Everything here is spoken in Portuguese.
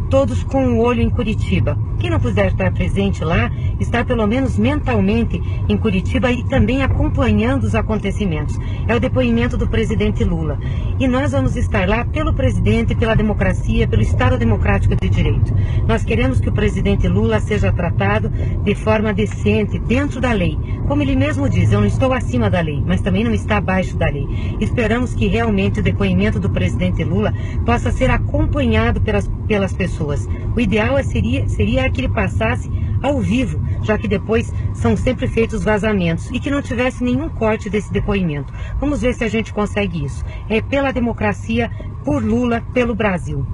todos com o olho em Curitiba. Quem não puder estar presente lá, estar pelo menos mentalmente em Curitiba e também acompanhando os acontecimentos. É o depoimento do presidente Lula. E nós vamos estar lá pelo presidente, pela democracia, pelo Estado Democrático de Direito. Nós queremos que o presidente Lula seja tratado de forma decente, dentro da lei. Como ele mesmo diz, eu não estou acima da lei, mas também não está abaixo da lei. Esperamos que realmente o depoimento do presidente Lula possa ser acompanhado pelas pessoas. O ideal seria que ele passasse ao vivo, já que depois são sempre feitos vazamentos, e que não tivesse nenhum corte desse depoimento. Vamos ver se a gente consegue isso. É pela democracia, por Lula, pelo Brasil.